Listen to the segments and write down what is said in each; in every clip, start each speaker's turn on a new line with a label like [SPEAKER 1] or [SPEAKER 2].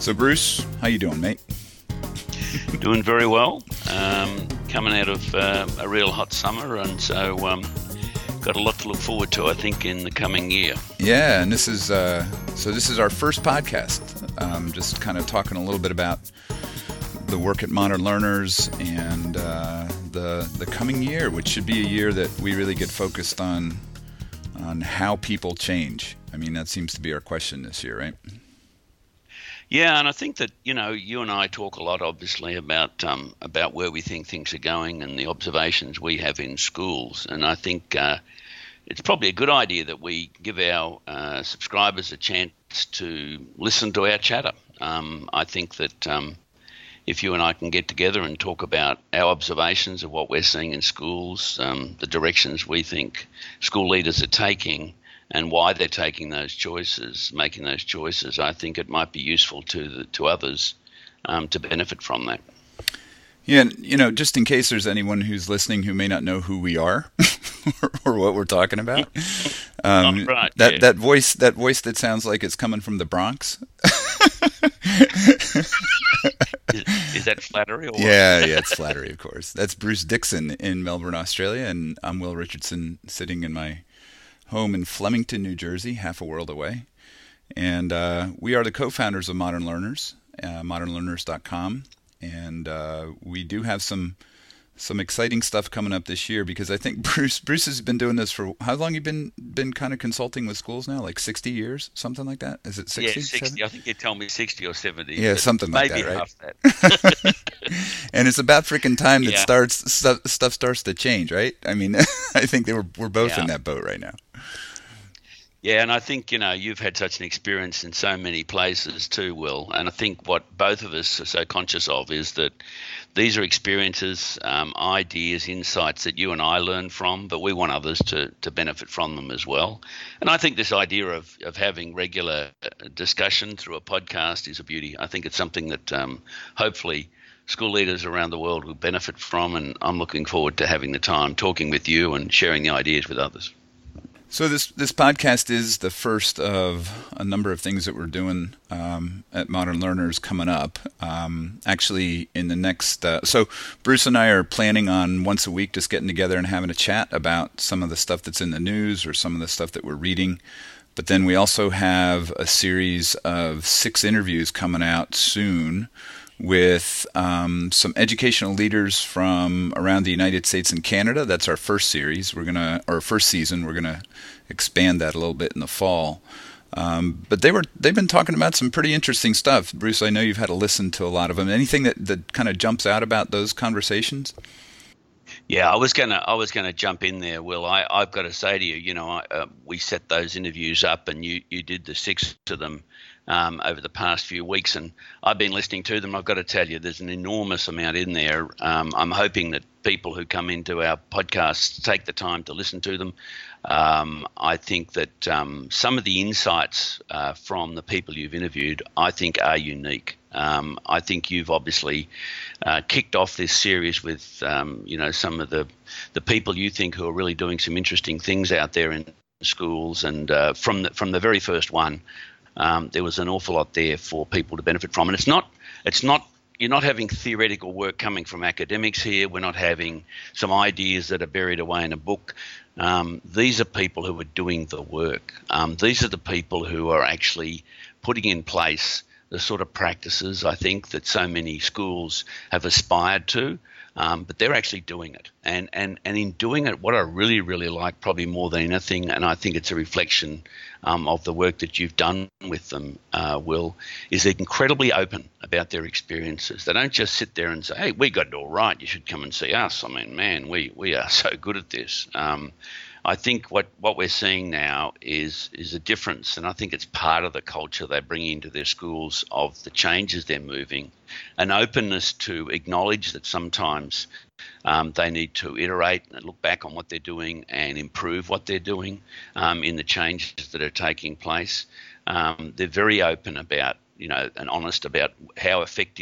[SPEAKER 1] So Bruce, how you doing, mate?
[SPEAKER 2] Doing very well. Coming out of a real hot summer, and so got a lot to look forward to, I think, in the coming year.
[SPEAKER 1] Yeah, and this is our first podcast. Just kind of talking a little bit about the work at Modern Learners and the coming year, which should be a year that we really get focused on how people change. I mean, that seems to be our question this year, right?
[SPEAKER 2] Yeah, and I think that, you and I talk a lot, obviously, about where we think things are going and the observations we have in schools. And I think it's probably a good idea that we give our subscribers a chance to listen to our chatter. I think that if you and I can get together and talk about our observations of what we're seeing in schools, the directions we think school leaders are taking, and why they're taking those choices, making those choices, I think it might be useful to others to benefit from that.
[SPEAKER 1] Yeah, just in case there's anyone who's listening who may not know who we are or what we're talking about,
[SPEAKER 2] right,
[SPEAKER 1] that voice that sounds like it's coming from the Bronx.
[SPEAKER 2] Is that flattery? Or what?
[SPEAKER 1] Yeah, it's flattery, of course. That's Bruce Dixon in Melbourne, Australia, and I'm Will Richardson, sitting in my home in Flemington, New Jersey, half a world away. And we are the co-founders of Modern Learners, modernlearners.com. And we do have some exciting stuff coming up this year, because I think Bruce has been doing this for, how long you been kind of consulting with schools now? Like 60 years, something like that? Is it 60?
[SPEAKER 2] Yeah, 60. 70? I think you told me 60 or 70.
[SPEAKER 1] Yeah, something like that, right?
[SPEAKER 2] Maybe half that.
[SPEAKER 1] And it's about freaking time that stuff starts to change, right? I mean, I think we're both in that boat right now.
[SPEAKER 2] Yeah, and I think, you've had such an experience in so many places too, Will. And I think what both of us are so conscious of is that these are experiences, ideas, insights that you and I learn from, but we want others to benefit from them as well. And I think this idea of having regular discussion through a podcast is a beauty. I think it's something that hopefully school leaders around the world will benefit from, and I'm looking forward to having the time talking with you and sharing the ideas with others.
[SPEAKER 1] So this podcast is the first of a number of things that we're doing at Modern Learners coming up. Actually, in the next, so Bruce and I are planning on once a week just getting together and having a chat about some of the stuff that's in the news or some of the stuff that we're reading. But then we also have a series of 6 interviews coming out soon with some educational leaders from around the United States and Canada. That's our first series. First season. We're gonna expand that a little bit in the fall. But they've been talking about some pretty interesting stuff. Bruce, I know you've had to listen to a lot of them. Anything that kind of jumps out about those conversations?
[SPEAKER 2] Yeah, I was gonna jump in there, Will. I've got to say to you, we set those interviews up, and you did the 6 of them over the past few weeks, and I've been listening to them. I've got to tell you, there's an enormous amount in there. I'm hoping that people who come into our podcasts take the time to listen to them. I think that some of the insights from the people you've interviewed, I think, are unique. I think you've obviously kicked off this series with, some of the people you think who are really doing some interesting things out there in schools, and from the very first one, there was an awful lot there for people to benefit from. And you're not having theoretical work coming from academics here. We're not having some ideas that are buried away in a book. These are people who are doing the work. These are the people who are actually putting in place the sort of practices, I think, that so many schools have aspired to. But they're actually doing it. And in doing it, what I really, really like, probably more than anything, and I think it's a reflection of the work that you've done with them, Will, is they're incredibly open about their experiences. They don't just sit there and say, hey, we got it all right, you should come and see us. I mean, man, we are so good at this. I think what we're seeing now is a difference, and I think it's part of the culture they're bringing into their schools of the changes they're moving, an openness to acknowledge that sometimes they need to iterate and look back on what they're doing and improve what they're doing in the changes that are taking place. They're very open about, and honest about how effective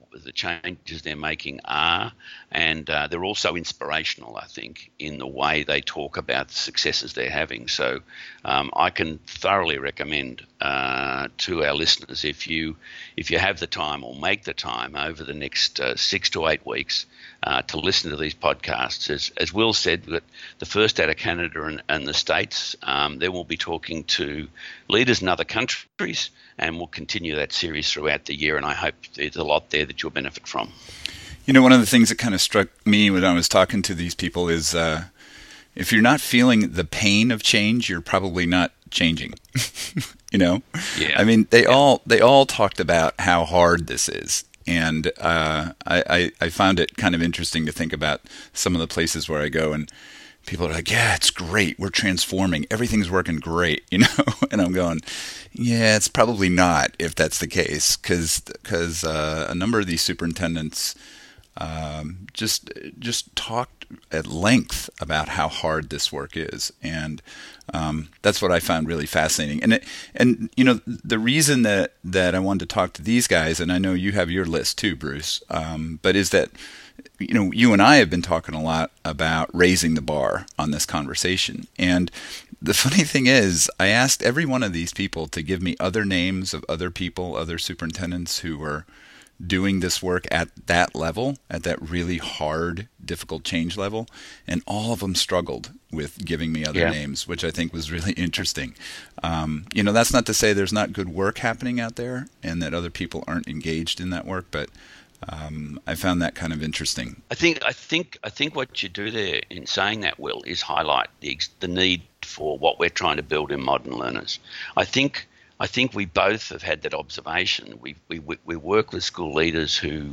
[SPEAKER 2] the changes they're making are, and they're also inspirational, I think, in the way they talk about the successes they're having. So I can thoroughly recommend to our listeners, if you have the time or make the time over the next 6 to 8 weeks to listen to these podcasts. As Will said, that the first out of Canada and the States, then we'll be talking to leaders in other countries, and we'll continue that series throughout the year, and I hope there's a lot there that you'll benefit from.
[SPEAKER 1] You know, one of the things that kind of struck me when I was talking to these people is if you're not feeling the pain of change, you're probably not changing. You know?
[SPEAKER 2] Yeah.
[SPEAKER 1] I mean, they all talked about how hard this is. And I found it kind of interesting to think about some of the places where I go, and people are like, yeah, it's great. We're transforming. Everything's working great, you know? And I'm going, yeah, it's probably not, if that's the case, because a number of these superintendents just talked at length about how hard this work is, and that's what I found really fascinating. And you know, the reason that I wanted to talk to these guys, and I know you have your list too, Bruce, but is that, you know, you and I have been talking a lot about raising the bar on this conversation. And the funny thing is, I asked every one of these people to give me other names of other people, other superintendents who were doing this work at that level, at that really hard, difficult change level, and all of them struggled with giving me other names, which I think was really interesting. You know, that's not to say there's not good work happening out there and that other people aren't engaged in that work, but I found that kind of interesting.
[SPEAKER 2] I think what you do there in saying that, Will, is highlight the need for what we're trying to build in modern learners. I think we both have had that observation. We work with school leaders who,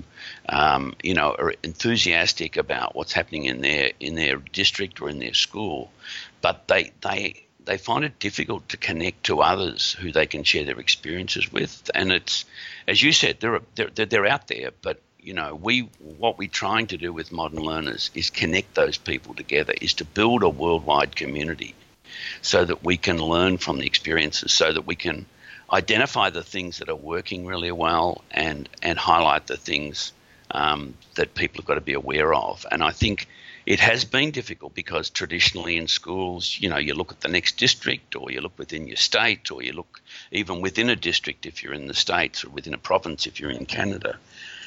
[SPEAKER 2] you know, are enthusiastic about what's happening in their district or in their school, but they find it difficult to connect to others who they can share their experiences with. And it's, as you said, they're out there, but you know, what we're trying to do with modern learners is connect those people together, is to build a worldwide community so that we can learn from the experiences, so that we can identify the things that are working really well and highlight the things that people have got to be aware of. And I think it has been difficult because traditionally in schools, you know, you look at the next district, or you look within your state, or you look even within a district if you're in the States, or within a province if you're in Canada.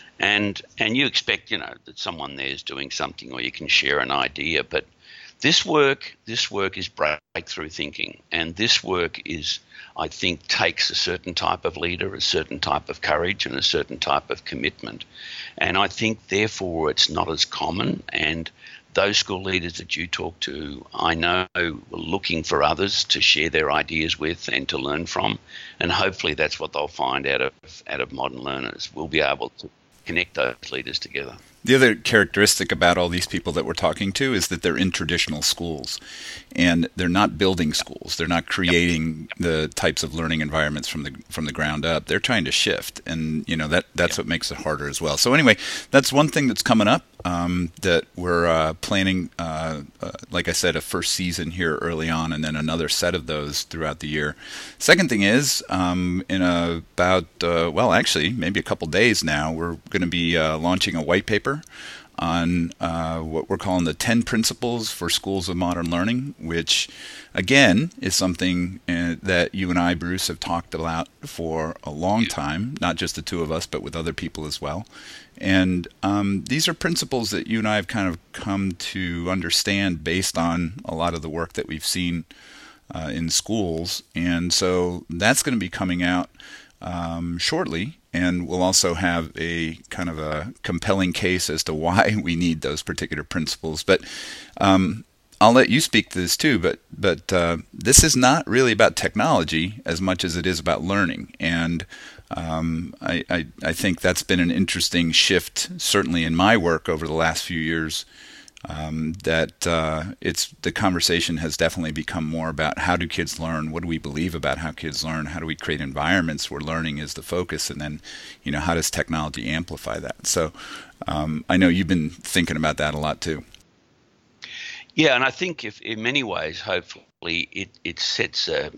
[SPEAKER 2] And you expect, you know, that someone there is doing something, or you can share an idea. But this work is breakthrough thinking, and this work is, I think, takes a certain type of leader, a certain type of courage, and a certain type of commitment. And I think, therefore, it's not as common. And those school leaders that you talk to, I know, are looking for others to share their ideas with and to learn from. And hopefully that's what they'll find out of modern learners. We'll be able to connect those leaders together.
[SPEAKER 1] The other characteristic about all these people that we're talking to is that they're in traditional schools, and they're not building schools. They're not creating the types of learning environments from the ground up. They're trying to shift, and you know that's what makes it harder as well. So anyway, that's one thing that's coming up that we're planning. Like I said, a first season here early on, and then another set of those throughout the year. Second thing is, in about actually maybe a couple days now, we're going to be launching a white paper on what we're calling the 10 Principles for Schools of Modern Learning, which, again, is something that you and I, Bruce, have talked about for a long time, not just the two of us, but with other people as well. And these are principles that you and I have kind of come to understand based on a lot of the work that we've seen in schools. And so that's going to be coming out shortly. And we'll also have a kind of a compelling case as to why we need those particular principles. But I'll let you speak to this too. But this is not really about technology as much as it is about learning. And I think that's been an interesting shift, certainly in my work over the last few years. The conversation has definitely become more about how do kids learn, what do we believe about how kids learn, how do we create environments where learning is the focus, and then, you know, how does technology amplify that? So I know you've been thinking about that a lot too.
[SPEAKER 2] Yeah, and I think if in many ways, hopefully, it sets a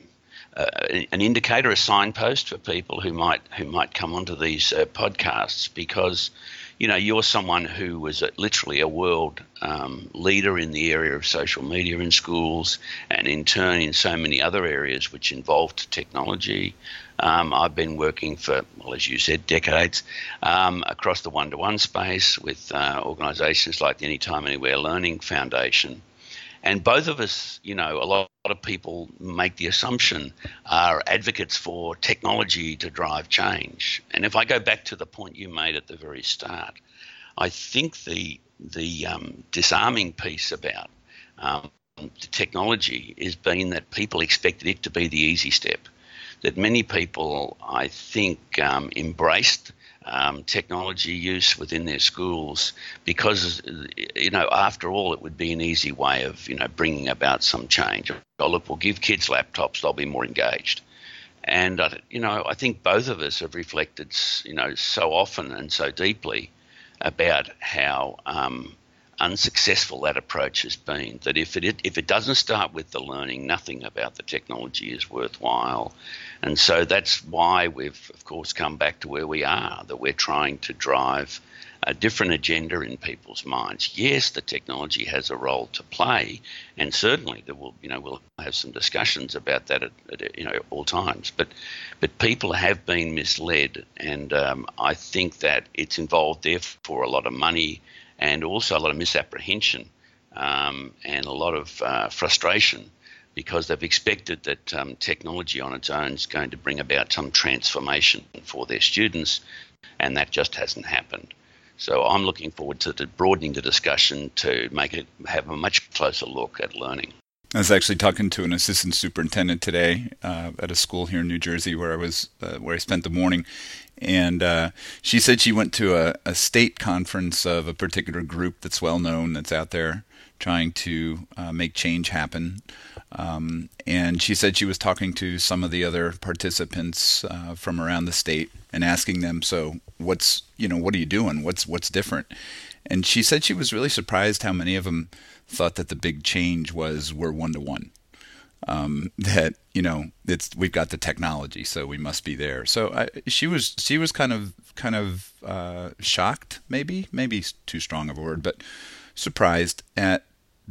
[SPEAKER 2] an indicator, a signpost for people who might come onto these podcasts, because you're someone who was literally a world leader in the area of social media in schools, and in turn in so many other areas which involved technology. I've been working for, well, as you said, decades across the one-to-one space with organisations like the Anytime Anywhere Learning Foundation. And both of us, a lot of people make the assumption are advocates for technology to drive change. And if I go back to the point you made at the very start, I think the disarming piece about the technology has been that people expected it to be the easy step. That many people, I think, embraced technology use within their schools because, after all, it would be an easy way of, bringing about some change. Oh, look, we'll give kids laptops, they'll be more engaged. And, I think both of us have reflected, so often and so deeply about how unsuccessful that approach has been, that if it doesn't start with the learning, nothing about the technology is worthwhile. And so that's why we've, of course, come back to where we are, that we're trying to drive a different agenda in people's minds. Yes, the technology has a role to play, and certainly there will, we'll have some discussions about that at all times. But people have been misled, and I think that it's involved therefore a lot of money and also a lot of misapprehension and a lot of frustration, because they've expected that technology on its own is going to bring about some transformation for their students, and that just hasn't happened. So I'm looking forward to broadening the discussion to make it have a much closer look at learning.
[SPEAKER 1] I was actually talking to an assistant superintendent today at a school here in New Jersey where I spent the morning, and she said she went to a state conference of a particular group that's well known, that's out there trying to make change happen. And she said she was talking to some of the other participants from around the state and asking them, so what are you doing? What's different? And she said she was really surprised how many of them thought that the big change was we're one-to-one. That we've got the technology, so we must be there. So she was kind of shocked, maybe too strong of a word, but surprised at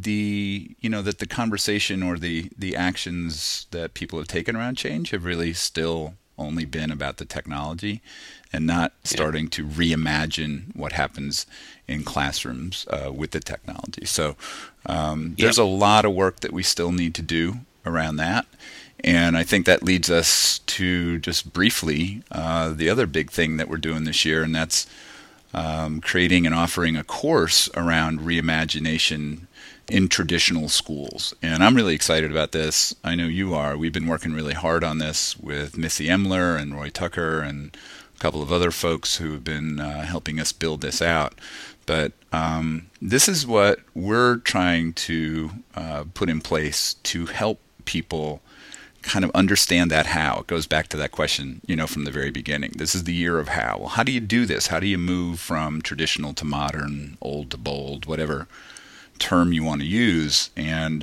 [SPEAKER 1] that the conversation or the actions that people have taken around change have really still only been about the technology and not starting to reimagine what happens in classrooms with the technology. So there's a lot of work that we still need to do around that. And I think that leads us to just briefly the other big thing that we're doing this year, and that's creating and offering a course around reimagination in traditional schools. And I'm really excited about this. I know you are. We've been working really hard on this with Missy Emler and Roy Tucker and a couple of other folks who have been helping us build this out. But this is what we're trying to put in place to help people kind of understand that how. It goes back to that question, from the very beginning. This is the year of how. Well, how do you do this? How do you move from traditional to modern, old to bold, whatever term you want to use? And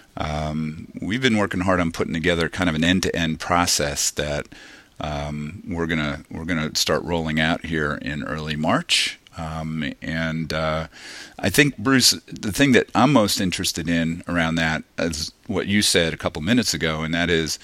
[SPEAKER 1] we've been working hard on putting together kind of an end-to-end process that we're gonna start rolling out here in early March. And I think, Bruce, the thing that I'm most interested in around that is what you said a couple minutes ago, and that is,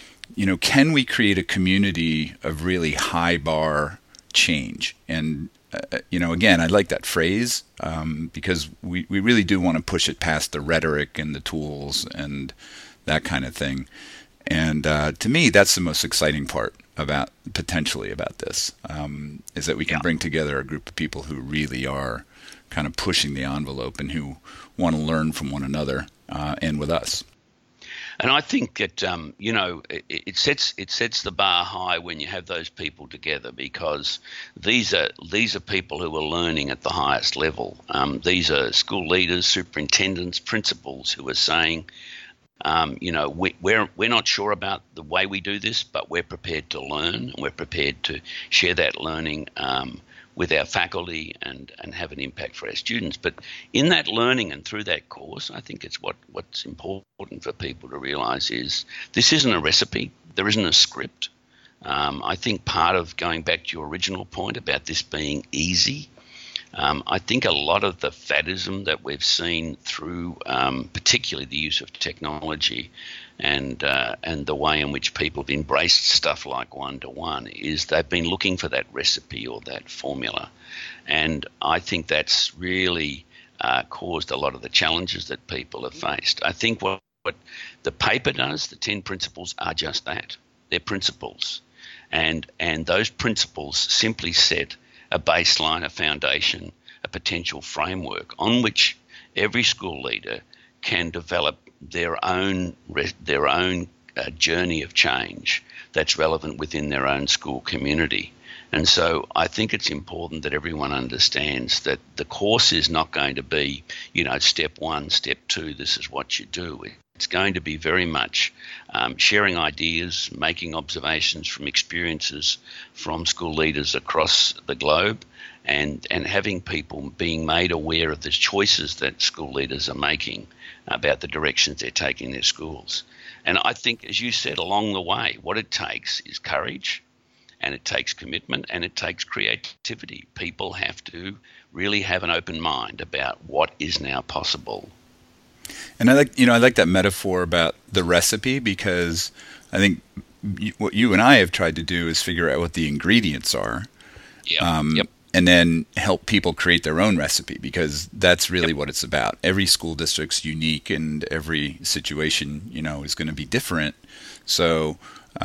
[SPEAKER 1] can we create a community of really high bar change? And again, I like that phrase because we really do want to push it past the rhetoric and the tools and that kind of thing. And to me, that's the most exciting part potentially about this, is that we can bring together a group of people who really are kind of pushing the envelope and who want to learn from one another and with us.
[SPEAKER 2] And I think that it sets the bar high when you have those people together, because these are people who are learning at the highest level. These are school leaders, superintendents, principals who are saying, we're not sure about the way we do this, but we're prepared to learn, and we're prepared to share that learning with our faculty and have an impact for our students. But in that learning and through that course, I think it's what's important for people to realise is this isn't a recipe. There isn't a script. I think part of going back to your original point about this being easy, I think a lot of the faddism that we've seen through particularly the use of technology and the way in which people have embraced stuff like one-to-one is they've been looking for that recipe or that formula. And I think that's really caused a lot of the challenges that people have faced. I think what the paper does, the 10 principles, are just that. They're principles. And those principles simply set a baseline, a foundation, a potential framework on which every school leader can develop their own journey of change that's relevant within their own school community. And so I think it's important that everyone understands that the course is not going to be, step 1, step 2, this is what you do. It's going to be very much sharing ideas, making observations from experiences from school leaders across the globe, and having people being made aware of the choices that school leaders are making about the directions they're taking their schools. And I think, as you said, along the way, what it takes is courage, and it takes commitment, and it takes creativity. People have to really have an open mind about what is now possible.
[SPEAKER 1] And I like that metaphor about the recipe, because I think what you and I have tried to do is figure out what the ingredients are.
[SPEAKER 2] Yep.
[SPEAKER 1] And then help people create their own recipe, because that's really what it's about. Every school district's unique, and every situation, is going to be different. So,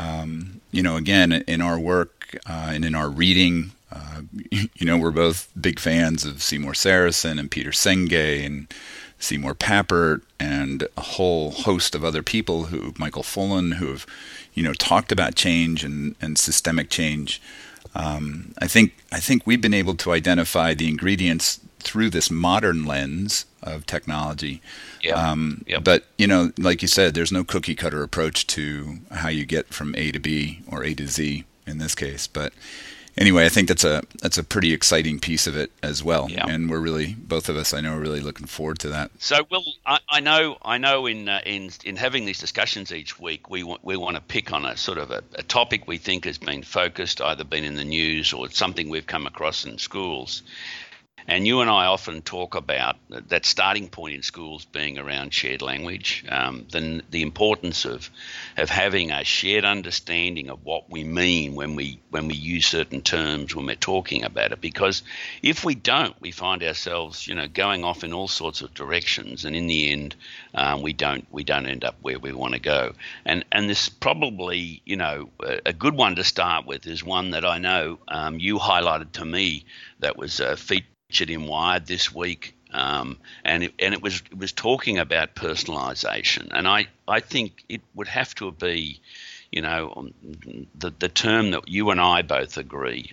[SPEAKER 1] again, in our work and in our reading, we're both big fans of Seymour Saracen and Peter Senge and Seymour Papert and a whole host of other people, Michael Fullan, who have, talked about change and systemic change. I think we've been able to identify the ingredients through this modern lens of technology. But, like you said, there's no cookie cutter approach to how you get from A to B or A to Z in this case. But anyway, I think that's a pretty exciting piece of it as well. Yeah. And we're really, both of us, I know, are really looking forward to that.
[SPEAKER 2] So, Will, I know in having these discussions each week, we want to pick on a sort of a topic we think has been focused, either been in the news or it's something we've come across in schools. And you and I often talk about that starting point in schools being around shared language, the importance of having a shared understanding of what we mean when we use certain terms when we're talking about it. Because if we don't, we find ourselves, going off in all sorts of directions, and in the end, we don't end up where we want to go. And this probably, a good one to start with is one that I know you highlighted to me that was featured in Wired this week, and it was talking about personalisation, and I think it would have to be, the term that you and I both agree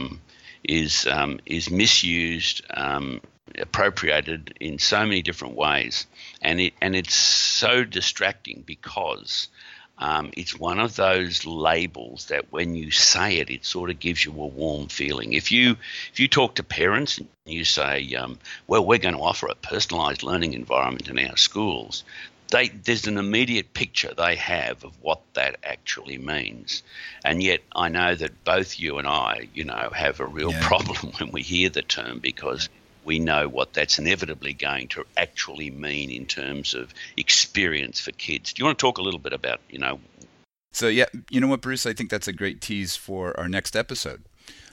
[SPEAKER 2] is misused, appropriated in so many different ways, and it's so distracting because it's one of those labels that when you say it, it sort of gives you a warm feeling. If you talk to parents and you say, well, we're going to offer a personalised learning environment in our schools, there's an immediate picture they have of what that actually means. And yet I know that both you and I, have a real problem when we hear the term, because we know what that's inevitably going to actually mean in terms of experience for kids. Do you want to talk a little bit about,
[SPEAKER 1] So, yeah, you know what, Bruce? I think that's a great tease for our next episode.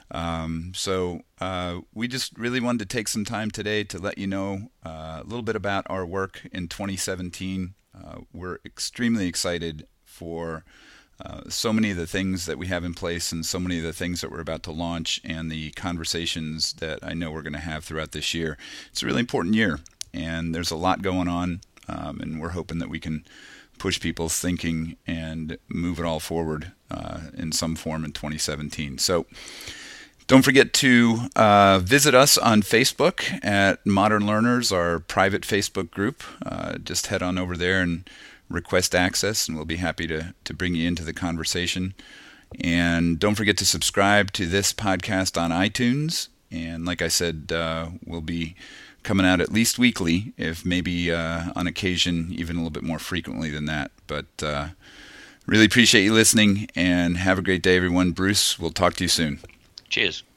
[SPEAKER 1] We just really wanted to take some time today to let you know a little bit about our work in 2017. We're extremely excited for so many of the things that we have in place and so many of the things that we're about to launch and the conversations that I know we're going to have throughout this year. It's a really important year, and there's a lot going on, and we're hoping that we can push people's thinking and move it all forward in some form in 2017. So don't forget to visit us on Facebook at Modern Learners, our private Facebook group. Just head on over there and request access, and we'll be happy to bring you into the conversation. And don't forget to subscribe to this podcast on iTunes And like I said, we'll be coming out at least weekly, if maybe on occasion even a little bit more frequently than that. But really appreciate you listening, and have a great day, everyone. Bruce, we'll talk to you soon.
[SPEAKER 2] Cheers.